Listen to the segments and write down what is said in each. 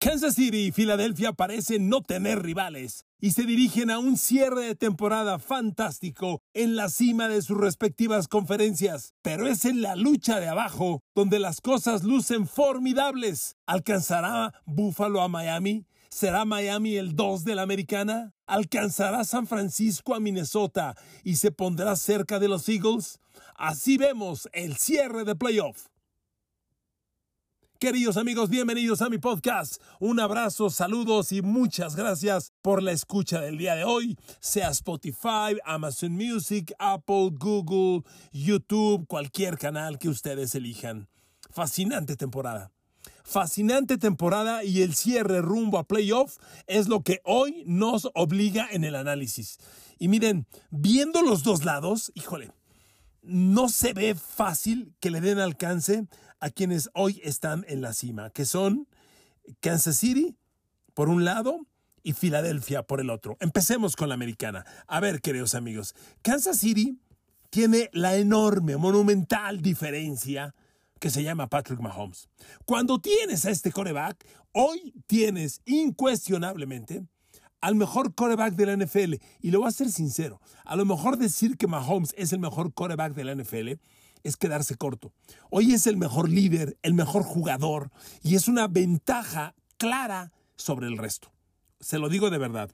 Kansas City y Filadelfia parecen no tener rivales y se dirigen a un cierre de temporada fantástico en la cima de sus respectivas conferencias. Pero es en la lucha de abajo donde las cosas lucen formidables. ¿Alcanzará Buffalo a Miami? ¿Será Miami el 2 de la americana? ¿Alcanzará San Francisco a Minnesota y se pondrá cerca de los Eagles? Así vemos el cierre de playoff. Queridos amigos, bienvenidos a mi podcast. Un abrazo, saludos y muchas gracias por la escucha del día de hoy. Sea Spotify, Amazon Music, Apple, Google, YouTube, cualquier canal que ustedes elijan. Fascinante temporada. Fascinante temporada y el cierre rumbo a playoff es lo que hoy nos obliga en el análisis. Y miren, viendo los dos lados, híjole, no se ve fácil que le den alcance a quienes hoy están en la cima, que son Kansas City por un lado y Filadelfia por el otro. Empecemos con la americana. A ver, queridos amigos, Kansas City tiene la enorme, monumental diferencia que se llama Patrick Mahomes. Cuando tienes a este quarterback, hoy tienes incuestionablemente al mejor quarterback de la NFL. Y lo voy a ser sincero, a lo mejor decir que Mahomes es el mejor quarterback de la NFL es quedarse corto. Hoy es el mejor líder, el mejor jugador y es una ventaja clara sobre el resto. Se lo digo de verdad.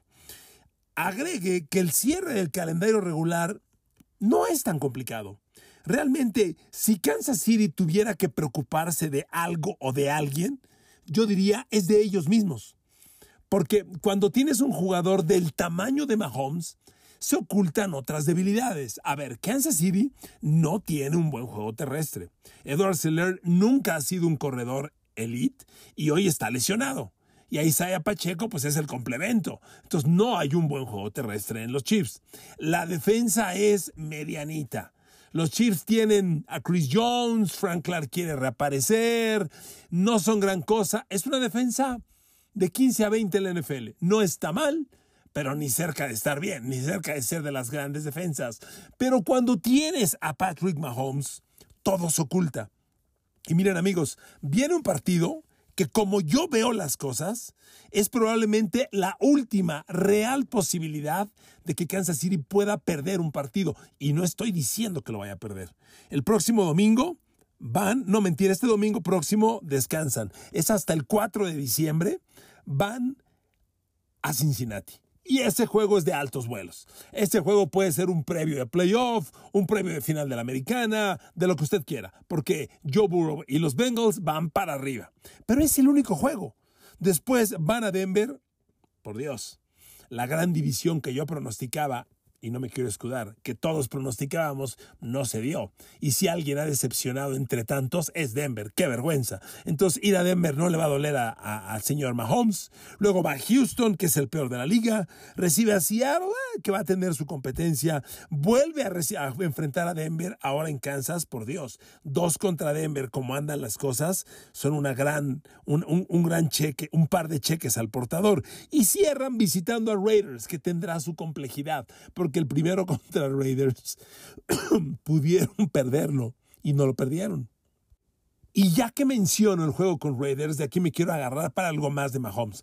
Agregue que el cierre del calendario regular no es tan complicado. Realmente, si Kansas City tuviera que preocuparse de algo o de alguien, yo diría es de ellos mismos. Porque cuando tienes un jugador del tamaño de Mahomes, se ocultan otras debilidades. A ver, Kansas City no tiene un buen juego terrestre. Edward Helaire nunca ha sido un corredor elite y hoy está lesionado. Y a Isaiah Pacheco pues es el complemento. Entonces no hay un buen juego terrestre en los Chiefs. La defensa es medianita. Los Chiefs tienen a Chris Jones, Frank Clark quiere reaparecer, no son gran cosa. Es una defensa de 15 a 20 en la NFL. No está mal, pero ni cerca de estar bien, ni cerca de ser de las grandes defensas. Pero cuando tienes a Patrick Mahomes, todo se oculta. Y miren amigos, viene un partido que como yo veo las cosas, es probablemente la última real posibilidad de que Kansas City pueda perder un partido. Y no estoy diciendo que lo vaya a perder. El próximo domingo este domingo próximo descansan. Es hasta el 4 de diciembre, van a Cincinnati. Y ese juego es de altos vuelos. Ese juego puede ser un previo de playoff, un previo de final de la americana, de lo que usted quiera. Porque Joe Burrow y los Bengals van para arriba. Pero es el único juego. Después van a Denver. Por Dios, la gran división que yo pronosticaba, y no me quiero escudar, que todos pronosticábamos, no se dio. Y si alguien ha decepcionado entre tantos, es Denver. ¡Qué vergüenza! Entonces, ir a Denver no le va a doler al señor Mahomes. Luego va a Houston, que es el peor de la liga. Recibe a Seattle, que va a tener su competencia. Vuelve a enfrentar a Denver, ahora en Kansas. Por Dios, 2 contra Denver, como andan las cosas, son un gran cheque, un par de cheques al portador. Y cierran visitando a Raiders, que tendrá su complejidad, porque el primero contra Raiders pudieron perderlo y no lo perdieron. Y ya que menciono el juego con Raiders, de aquí me quiero agarrar para algo más de Mahomes.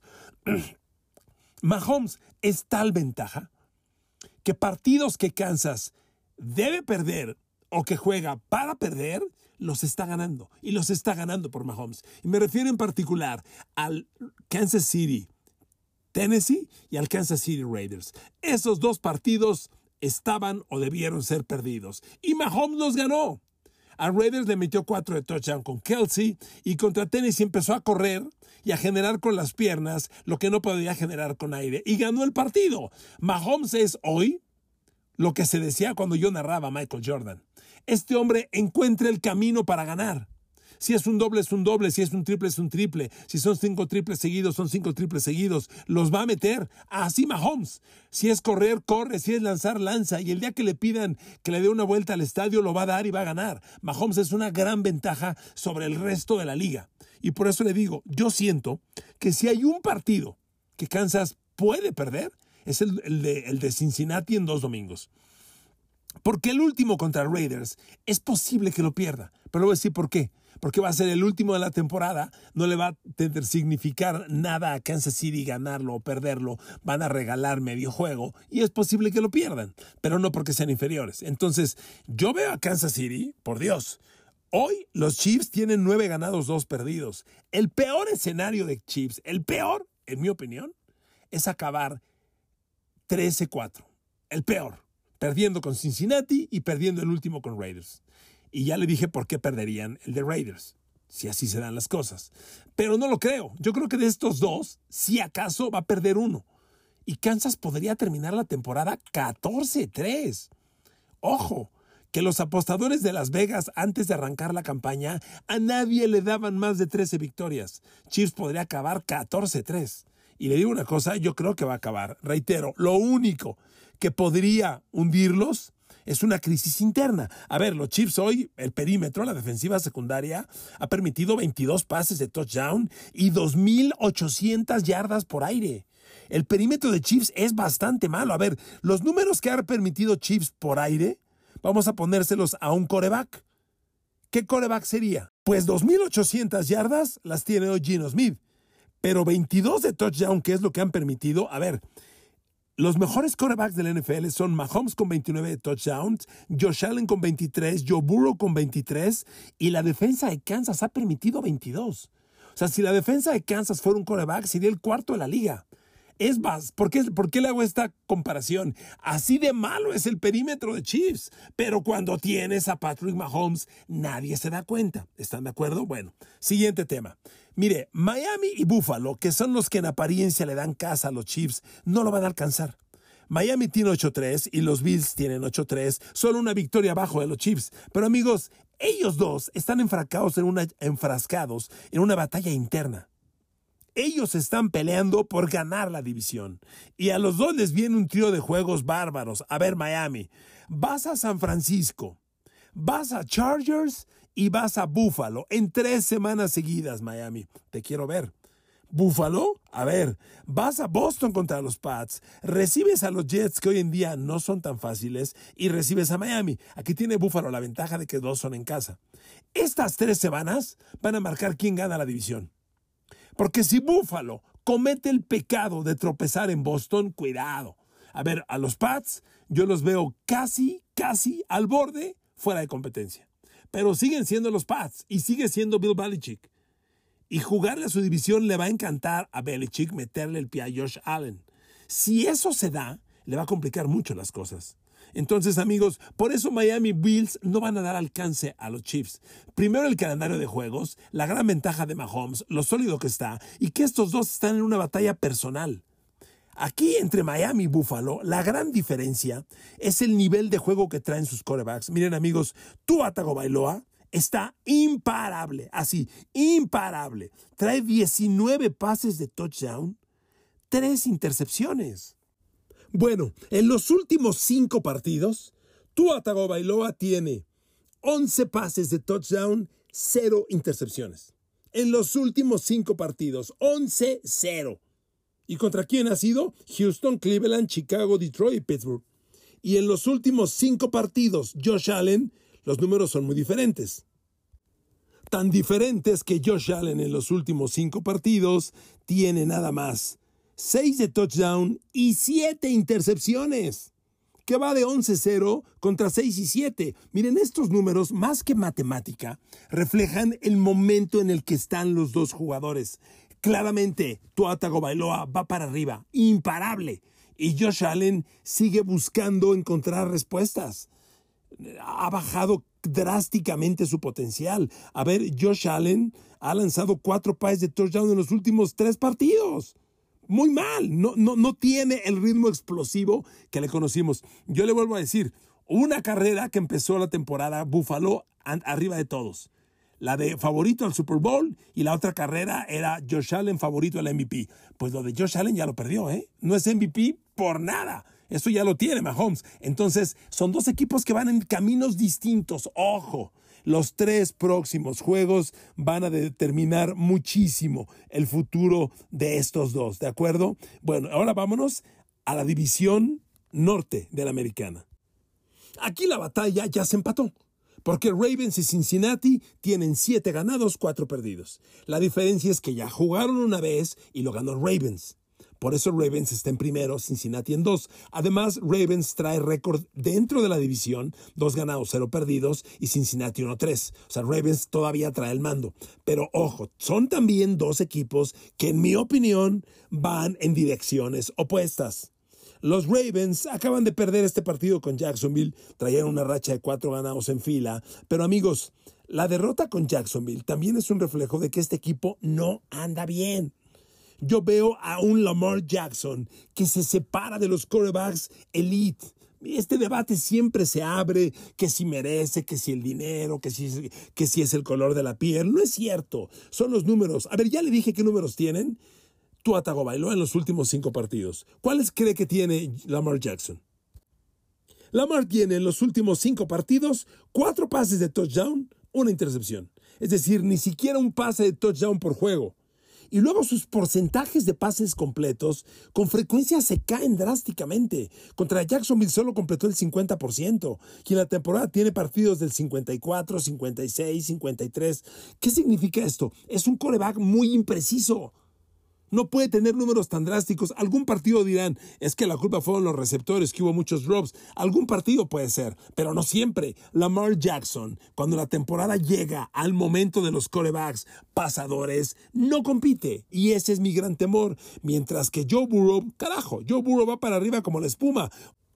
Mahomes es tal ventaja que partidos que Kansas debe perder o que juega para perder, los está ganando. Y los está ganando por Mahomes. Y me refiero en particular al Kansas City Tennessee y al Kansas City Raiders. Esos 2 partidos estaban o debieron ser perdidos. Y Mahomes los ganó. A Raiders le metió 4 de touchdown con Kelce y contra Tennessee empezó a correr y a generar con las piernas lo que no podía generar con aire. Y ganó el partido. Mahomes es hoy lo que se decía cuando yo narraba a Michael Jordan. Este hombre encuentra el camino para ganar. Si es un doble, es un doble. Si es un triple, es un triple. Si son 5 triples seguidos, son 5 triples seguidos. Los va a meter. Así Mahomes. Si es correr, corre. Si es lanzar, lanza. Y el día que le pidan que le dé una vuelta al estadio, lo va a dar y va a ganar. Mahomes es una gran ventaja sobre el resto de la liga. Y por eso le digo, yo siento que si hay un partido que Kansas puede perder, es el de Cincinnati en 2 domingos. Porque el último contra Raiders es posible que lo pierda. Pero voy a decir por qué. porque va a ser el último de la temporada, no le va a significar nada a Kansas City ganarlo o perderlo, van a regalar medio juego y es posible que lo pierdan, pero no porque sean inferiores. Entonces, yo veo a Kansas City, por Dios, hoy los Chiefs tienen 9 ganados, 2 perdidos. El peor escenario de Chiefs, el peor, en mi opinión, es acabar 13-4. El peor, perdiendo con Cincinnati y perdiendo el último con Raiders. Y ya le dije por qué perderían el de Raiders, si así se dan las cosas. Pero no lo creo. Yo creo que de estos dos, si acaso va a perder uno. Y Kansas podría terminar la temporada 14-3. Ojo, que los apostadores de Las Vegas antes de arrancar la campaña a nadie le daban más de 13 victorias. Chiefs podría acabar 14-3. Y le digo una cosa, yo creo que va a acabar. Reitero, lo único que podría hundirlos es una crisis interna. A ver, los Chiefs hoy, el perímetro, la defensiva secundaria, ha permitido 22 pases de touchdown y 2,800 yardas por aire. El perímetro de Chiefs es bastante malo. A ver, los números que ha permitido Chiefs por aire, vamos a ponérselos a un quarterback. ¿Qué quarterback sería? Pues 2,800 yardas las tiene hoy Geno Smith, pero 22 de touchdown, que es lo que han permitido. A ver, los mejores quarterbacks de la NFL son Mahomes con 29 de touchdowns, Josh Allen con 23, Joe Burrow con 23 y la defensa de Kansas ha permitido 22. O sea, si la defensa de Kansas fuera un quarterback, sería el cuarto de la liga. Es más, ¿por qué le hago esta comparación? Así de malo es el perímetro de Chiefs, pero cuando tienes a Patrick Mahomes, nadie se da cuenta. ¿Están de acuerdo? Bueno, siguiente tema. Mire, Miami y Buffalo, que son los que en apariencia le dan casa a los Chiefs, no lo van a alcanzar. Miami tiene 8-3 y los Bills tienen 8-3, solo una victoria abajo de los Chiefs. Pero amigos, ellos dos están enfrascados en una batalla interna. Ellos están peleando por ganar la división. Y a los dos les viene un trío de juegos bárbaros. A ver, Miami, vas a San Francisco, vas a Chargers y vas a Buffalo en 3 semanas seguidas, Miami. Te quiero ver. Buffalo, a ver, vas a Boston contra los Pats, recibes a los Jets, que hoy en día no son tan fáciles, y recibes a Miami. Aquí tiene Buffalo la ventaja de que 2 son en casa. Estas 3 semanas van a marcar quién gana la división. Porque si Buffalo comete el pecado de tropezar en Boston, cuidado. A ver, a los Pats yo los veo casi al borde fuera de competencia. Pero siguen siendo los Pats y sigue siendo Bill Belichick. Y jugarle a su división le va a encantar a Belichick meterle el pie a Josh Allen. Si eso se da, le va a complicar mucho las cosas. Entonces, amigos, por eso Miami Bills no van a dar alcance a los Chiefs. Primero, el calendario de juegos, la gran ventaja de Mahomes, lo sólido que está y que estos dos están en una batalla personal. Aquí, entre Miami y Buffalo, la gran diferencia es el nivel de juego que traen sus quarterbacks. Miren, amigos, Tua Tagovailoa está imparable, así, imparable. Trae 19 pases de touchdown, 3 intercepciones. Bueno, en los últimos 5 partidos, Tua Tagovailoa tiene 11 pases de touchdown, 0 intercepciones. En los últimos 5 partidos, 11-0. ¿Y contra quién ha sido? Houston, Cleveland, Chicago, Detroit y Pittsburgh. Y en los últimos 5 partidos, Josh Allen, los números son muy diferentes. Tan diferentes que Josh Allen en los últimos 5 partidos tiene nada más 6 de touchdown y 7 intercepciones, que va de 11-0 contra 6 y 7. Miren, estos números, más que matemática, reflejan el momento en el que están los dos jugadores. Claramente, Tua Tagovailoa va para arriba, imparable, y Josh Allen sigue buscando encontrar respuestas. Ha bajado drásticamente su potencial. A ver, Josh Allen ha lanzado 4 pases de touchdown en los últimos 3 partidos. Muy mal, no tiene el ritmo explosivo que le conocimos. Yo le vuelvo a decir, una carrera que empezó la temporada, Buffalo arriba de todos. La de favorito al Super Bowl y la otra carrera era Josh Allen favorito al MVP. Pues lo de Josh Allen ya lo perdió, ¿eh? No es MVP por nada. Eso ya lo tiene Mahomes. Entonces, son 2 equipos que van en caminos distintos. ¡Ojo! Los 3 próximos juegos van a determinar muchísimo el futuro de estos dos, ¿de acuerdo? Bueno, ahora vámonos a la división norte de la americana. Aquí la batalla ya se empató, Porque Ravens y Cincinnati tienen 7 ganados, 4 perdidos. La diferencia es que ya jugaron una vez y lo ganó Ravens. Por eso Ravens está en primero, Cincinnati en 2. Además, Ravens trae récord dentro de la división, 2 ganados, 0 perdidos, y Cincinnati 1-3. O sea, Ravens todavía trae el mando. Pero ojo, son también 2 equipos que en mi opinión van en direcciones opuestas. Los Ravens acaban de perder este partido con Jacksonville, traían una racha de 4 ganados en fila, pero amigos, la derrota con Jacksonville también es un reflejo de que este equipo no anda bien. Yo veo a un Lamar Jackson que se separa de los quarterbacks elite. Este debate siempre se abre, que si merece, que si el dinero, que si es el color de la piel. No es cierto, son los números. A ver, ya le dije qué números tienen. Tua Tagovailoa en los últimos 5 partidos. ¿Cuáles cree que tiene Lamar Jackson? Lamar tiene en los últimos 5 partidos 4 pases de touchdown, 1 intercepción. Es decir, ni siquiera un pase de touchdown por juego. Y luego sus porcentajes de pases completos con frecuencia se caen drásticamente. Contra Jacksonville solo completó el 50%, y en la temporada tiene partidos del 54, 56, 53. ¿Qué significa esto? Es un quarterback muy impreciso. No puede tener números tan drásticos. Algún partido dirán, es que la culpa fueron los receptores, que hubo muchos drops. Algún partido puede ser, pero no siempre. Lamar Jackson, cuando la temporada llega al momento de los quarterbacks pasadores, no compite. Y ese es mi gran temor. Mientras que Joe Burrow va para arriba como la espuma.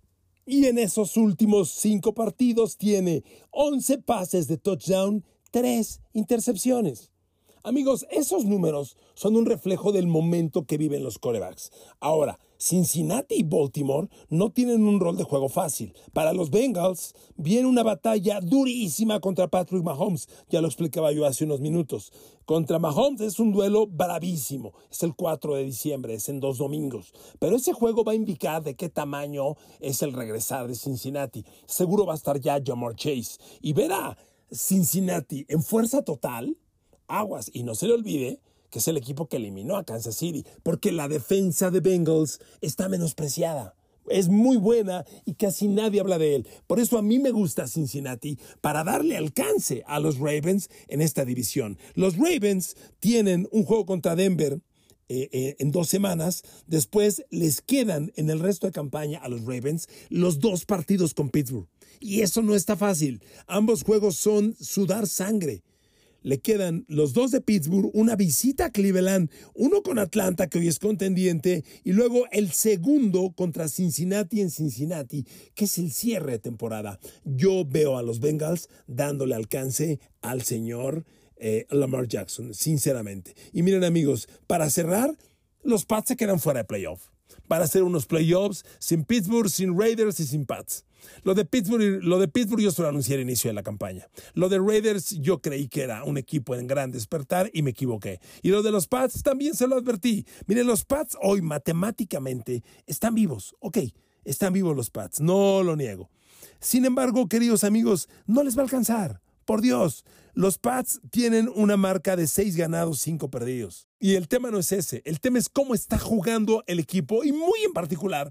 Y en esos últimos 5 partidos tiene 11 pases de touchdown, 3 intercepciones. Amigos, esos números son un reflejo del momento que viven los quarterbacks. Ahora, Cincinnati y Baltimore no tienen un rol de juego fácil. Para los Bengals viene una batalla durísima contra Patrick Mahomes. Ya lo explicaba yo hace unos minutos. Contra Mahomes es un duelo bravísimo. Es el 4 de diciembre, es en 2 domingos. Pero ese juego va a indicar de qué tamaño es el regresar de Cincinnati. Seguro va a estar ya Ja'Marr Chase. Y ver a Cincinnati en fuerza total, aguas, y no se le olvide que es el equipo que eliminó a Kansas City, porque la defensa de Bengals está menospreciada. Es muy buena y casi nadie habla de él. Por eso a mí me gusta Cincinnati, para darle alcance a los Ravens en esta división. Los Ravens tienen un juego contra Denver en 2 semanas. Después les quedan en el resto de campaña a los Ravens los 2 partidos con Pittsburgh. Y eso no está fácil. Ambos juegos son sudar sangre. Le quedan los 2 de Pittsburgh, una visita a Cleveland, uno con Atlanta, que hoy es contendiente, y luego el segundo contra Cincinnati en Cincinnati, que es el cierre de temporada. Yo veo a los Bengals dándole alcance al señor Lamar Jackson, sinceramente. Y miren, amigos, para cerrar, los Pats se quedan fuera de playoff. Para hacer unos playoffs sin Pittsburgh, sin Raiders y sin Pats. Lo de Pittsburgh yo se lo anuncié al inicio de la campaña. Lo de Raiders yo creí que era un equipo en gran despertar y me equivoqué. Y lo de los Pats también se lo advertí. Miren, los Pats hoy matemáticamente están vivos. Ok, están vivos los Pats, no lo niego. Sin embargo, queridos amigos, no les va a alcanzar. Por Dios, los Pats tienen una marca de 6 ganados, 5 perdidos. Y el tema no es ese. El tema es cómo está jugando el equipo y muy en particular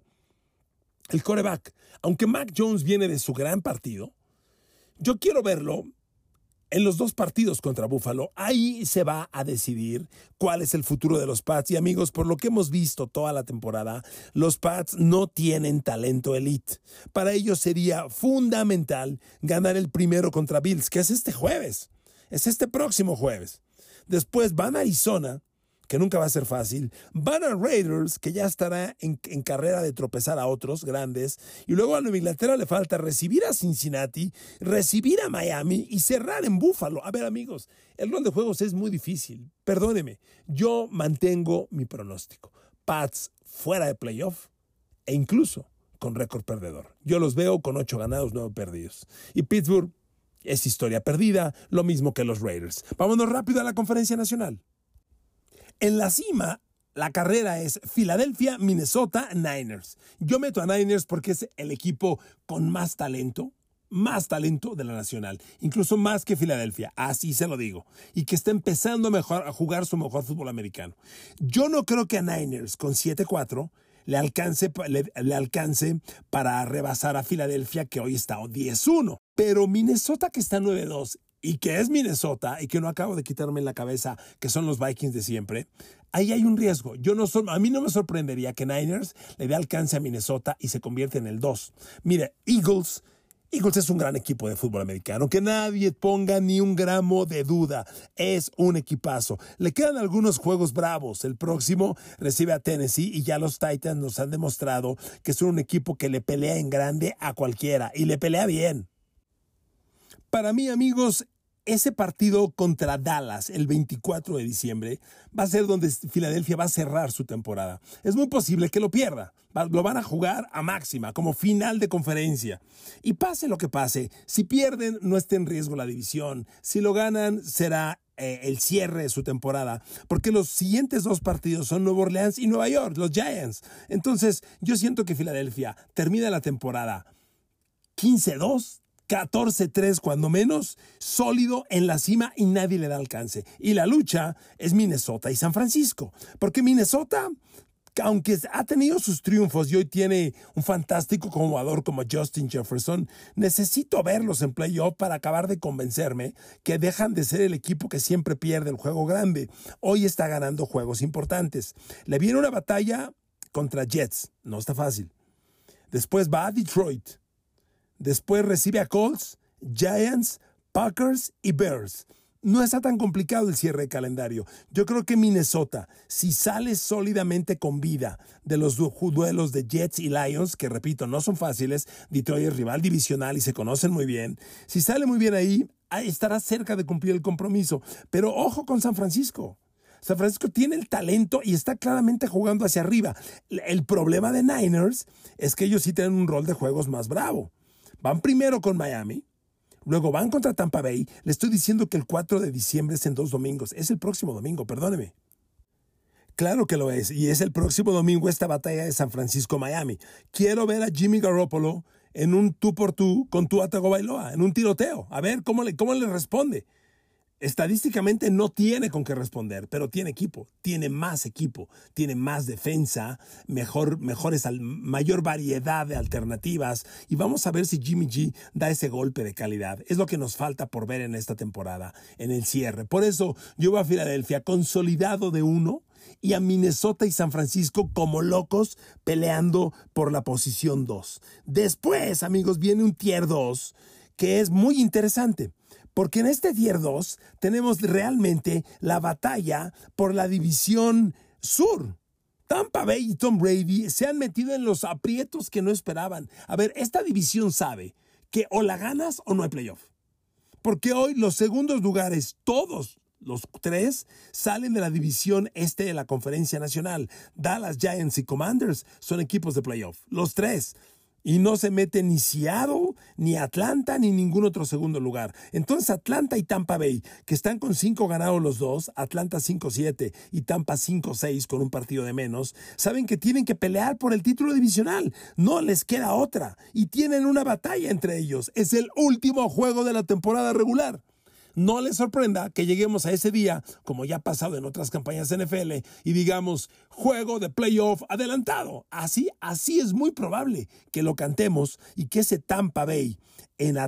el quarterback. Aunque Mac Jones viene de su gran partido, yo quiero verlo en los 2 partidos contra Buffalo. Ahí se va a decidir cuál es el futuro de los Pats. Y amigos, por lo que hemos visto toda la temporada, los Pats no tienen talento elite. Para ellos sería fundamental ganar el primero contra Bills, que es este jueves. Es este próximo jueves. Después van a Arizona, que nunca va a ser fácil. Van a Raiders, que ya estará en carrera de tropezar a otros grandes. Y luego a Nueva Inglaterra le falta recibir a Cincinnati, recibir a Miami y cerrar en Buffalo. A ver, amigos, el rol de juegos es muy difícil. Perdóneme, yo mantengo mi pronóstico. Pats fuera de playoff e incluso con récord perdedor. Yo los veo con 8 ganados, 9 perdidos. Y Pittsburgh es historia perdida, lo mismo que los Raiders. Vámonos rápido a la Conferencia Nacional. En la cima, la carrera es Filadelfia, Minnesota, Niners. Yo meto a Niners porque es el equipo con más talento de la Nacional, incluso más que Filadelfia, así se lo digo, y que está empezando a jugar su mejor fútbol americano. Yo no creo que a Niners con 7-4 le alcance para rebasar a Filadelfia, que hoy está 10-1. Pero Minnesota, que está 9-2 y que es Minnesota y que no acabo de quitarme en la cabeza que son los Vikings de siempre, ahí hay un riesgo. A mí no me sorprendería que Niners le dé alcance a Minnesota y se convierta en el 2. Mire, Eagles es un gran equipo de fútbol americano, que nadie ponga ni un gramo de duda. Es un equipazo. Le quedan algunos juegos bravos. El próximo recibe a Tennessee y ya los Titans nos han demostrado que son un equipo que le pelea en grande a cualquiera y le pelea bien. Para mí, amigos, ese partido contra Dallas el 24 de diciembre va a ser donde Filadelfia va a cerrar su temporada. Es muy posible que lo pierda. Lo van a jugar a máxima, como final de conferencia. Y pase lo que pase, si pierden no está en riesgo la división. Si lo ganan será el cierre de su temporada, porque los siguientes 2 partidos son Nueva Orleans y Nueva York, los Giants. Entonces yo siento que Filadelfia termina la temporada 15-2, 14-3 cuando menos, sólido en la cima y nadie le da alcance. Y la lucha es Minnesota y San Francisco, porque Minnesota, aunque ha tenido sus triunfos y hoy tiene un fantástico jugador como Justin Jefferson, necesito verlos en playoff para acabar de convencerme que dejan de ser el equipo que siempre pierde el juego grande. Hoy está ganando juegos importantes. Le viene una batalla contra Jets, no está fácil. Después va a Detroit. Después recibe a Colts, Giants, Packers y Bears. No está tan complicado el cierre de calendario. Yo creo que Minnesota, si sale sólidamente con vida de los duelos de Jets y Lions, que repito, no son fáciles, Detroit es rival divisional y se conocen muy bien, si sale muy bien ahí, estará cerca de cumplir el compromiso. Pero ojo con San Francisco. San Francisco tiene el talento y está claramente jugando hacia arriba. El problema de Niners es que ellos sí tienen un rol de juegos más bravo. Van primero con Miami, luego van contra Tampa Bay. Le estoy diciendo que el 4 de diciembre es en 2 domingos. Es el próximo domingo, perdóneme. Claro que lo es, y es el próximo domingo esta batalla de San Francisco-Miami. Quiero ver a Jimmy Garoppolo en un tú por tú con Tua Tagovailoa, en un tiroteo. A ver cómo le responde. Estadísticamente no tiene con qué responder, pero tiene equipo, tiene más defensa, mayor variedad de alternativas y vamos a ver si Jimmy G da ese golpe de calidad. Es lo que nos falta por ver en esta temporada, en el cierre. Por eso yo voy a Filadelfia consolidado de 1 y a Minnesota y San Francisco como locos peleando por la posición 2. Después, amigos, viene un tier 2 que es muy interesante. Porque en este Tier 2 tenemos realmente la batalla por la división sur. Tampa Bay y Tom Brady se han metido en los aprietos que no esperaban. A ver, esta división sabe que o la ganas o no hay playoff. Porque hoy los segundos lugares, todos los 3, salen de la división este de la Conferencia Nacional. Dallas, Giants y Commanders son equipos de playoff. Los 3. Y no se mete ni Seattle, ni Atlanta, ni ningún otro segundo lugar. Entonces Atlanta y Tampa Bay, que están con 5 ganados los dos, Atlanta 5-7 y Tampa 5-6 con un partido de menos, saben que tienen que pelear por el título divisional. No les queda otra. Y tienen una batalla entre ellos. Es el último juego de la temporada regular. No les sorprenda que lleguemos a ese día, como ya ha pasado en otras campañas de NFL, y digamos, juego de playoff adelantado. Así es muy probable que lo cantemos y que ese Tampa Bay en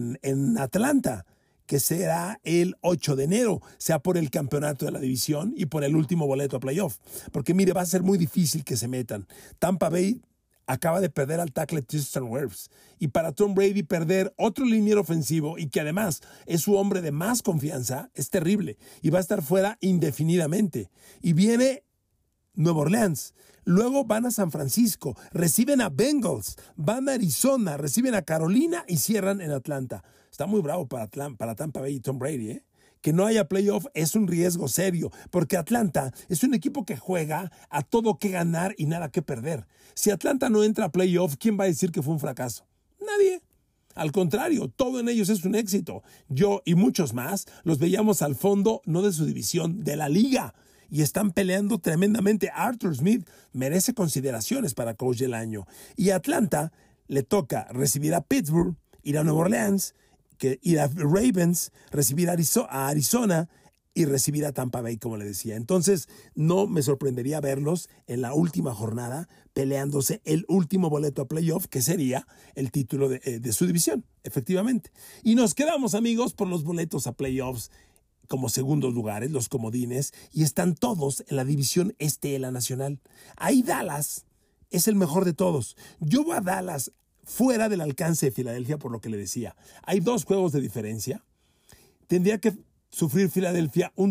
Atlanta, que será el 8 de enero, sea por el campeonato de la división y por el último boleto a playoff. Porque mire, va a ser muy difícil que se metan. Tampa Bay acaba de perder al tackle Tristan Wirfs. Y para Tom Brady perder otro liniero ofensivo y que además es su hombre de más confianza, es terrible. Y va a estar fuera indefinidamente. Y viene Nueva Orleans. Luego van a San Francisco, reciben a Bengals, van a Arizona, reciben a Carolina y cierran en Atlanta. Está muy bravo para Tampa Bay y Tom Brady, ¿eh? Que no haya playoff es un riesgo serio, porque Atlanta es un equipo que juega a todo que ganar y nada que perder. Si Atlanta no entra a playoff, ¿quién va a decir que fue un fracaso? Nadie. Al contrario, todo en ellos es un éxito. Yo y muchos más los veíamos al fondo, no de su división, de la liga. Y están peleando tremendamente. Arthur Smith merece consideraciones para coach del año. Y a Atlanta le toca recibir a Pittsburgh, ir a Nueva Orleans, ir a Ravens, recibir a Arizona y recibir a Tampa Bay, como le decía. Entonces, no me sorprendería verlos en la última jornada peleándose el último boleto a playoff, que sería el título de su división, efectivamente. Y nos quedamos, amigos, por los boletos a playoffs como segundos lugares, los comodines, y están todos en la división este de la Nacional. Ahí Dallas es el mejor de todos. Yo voy a Dallas fuera del alcance de Filadelfia, por lo que le decía. Hay 2 juegos de diferencia. Tendría que sufrir Filadelfia un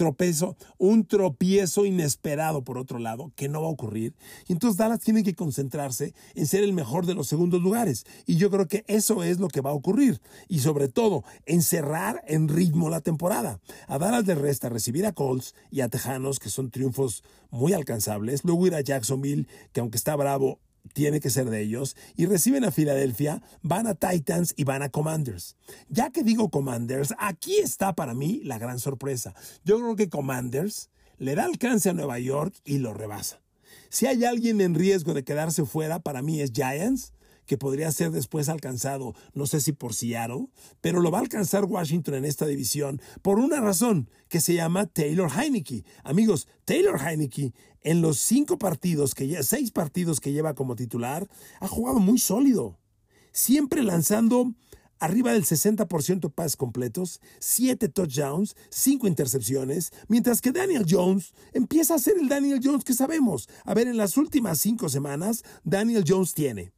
tropiezo inesperado por otro lado, que no va a ocurrir. Y entonces Dallas tiene que concentrarse en ser el mejor de los segundos lugares. Y yo creo que eso es lo que va a ocurrir. Y sobre todo, encerrar en ritmo la temporada. A Dallas le resta recibir a Colts y a Tejanos, que son triunfos muy alcanzables. Luego ir a Jacksonville, que aunque está bravo, tiene que ser de ellos, y reciben a Filadelfia, van a Titans y van a Commanders. Ya que digo Commanders, aquí está para mí la gran sorpresa. Yo creo que Commanders le da alcance a Nueva York y lo rebasa. Si hay alguien en riesgo de quedarse fuera, para mí es Giants, que podría ser después alcanzado, no sé si por Seattle, pero lo va a alcanzar Washington en esta división por una razón que se llama Taylor Heinicke. Amigos, Taylor Heinicke en los 6 partidos que lleva como titular, ha jugado muy sólido, siempre lanzando arriba del 60% de pases completos, 7 touchdowns, 5 intercepciones, mientras que Daniel Jones empieza a ser el Daniel Jones que sabemos. A ver, en las últimas 5 semanas, Daniel Jones tiene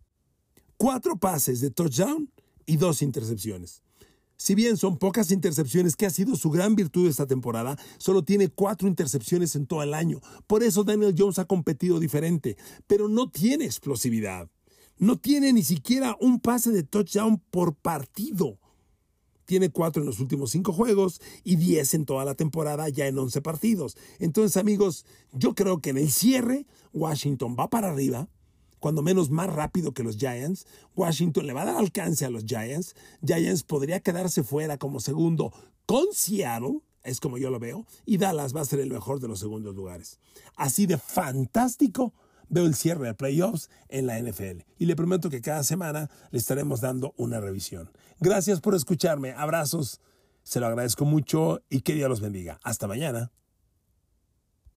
4 pases de touchdown y 2 intercepciones. Si bien son pocas intercepciones, que ha sido su gran virtud esta temporada, solo tiene 4 intercepciones en todo el año. Por eso Daniel Jones ha competido diferente, pero no tiene explosividad. No tiene ni siquiera un pase de touchdown por partido. Tiene 4 en los últimos 5 juegos y 10 en toda la temporada, ya en 11 partidos. Entonces, amigos, yo creo que en el cierre Washington va para arriba, cuando menos más rápido que los Giants. Washington le va a dar alcance a los Giants. Giants podría quedarse fuera como segundo con Seattle, es como yo lo veo, y Dallas va a ser el mejor de los segundos lugares. Así de fantástico veo el cierre de playoffs en la NFL. Y le prometo que cada semana le estaremos dando una revisión. Gracias por escucharme. Abrazos. Se lo agradezco mucho y que Dios los bendiga. Hasta mañana.